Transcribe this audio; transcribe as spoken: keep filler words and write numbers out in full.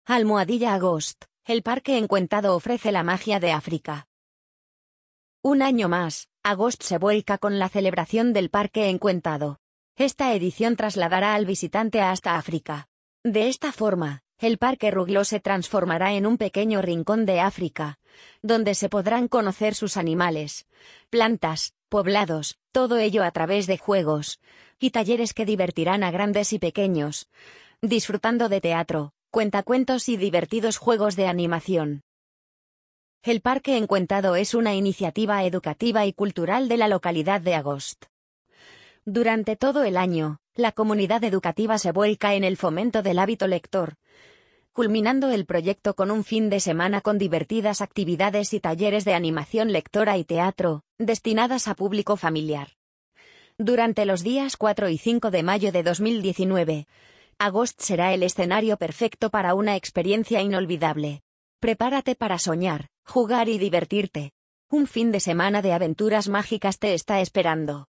Almohadilla Agost, el Parque Encuentado ofrece la magia de África. Un año más, Agost se vuelca con la celebración del Parque Encuentado. Esta edición trasladará al visitante hasta África. De esta forma, el Parque Ruglo se transformará en un pequeño rincón de África, donde se podrán conocer sus animales, plantas, poblados, todo ello a través de juegos y talleres que divertirán a grandes y pequeños, disfrutando de teatro, cuentacuentos y divertidos juegos de animación. El Parque Encuentado es una iniciativa educativa y cultural de la localidad de Agost. Durante todo el año, la comunidad educativa se vuelca en el fomento del hábito lector, culminando el proyecto con un fin de semana con divertidas actividades y talleres de animación lectora y teatro, destinadas a público familiar. Durante los días cuatro y cinco de mayo de dos mil diecinueve, Agost será el escenario perfecto para una experiencia inolvidable. Prepárate para soñar, jugar y divertirte. Un fin de semana de aventuras mágicas te está esperando.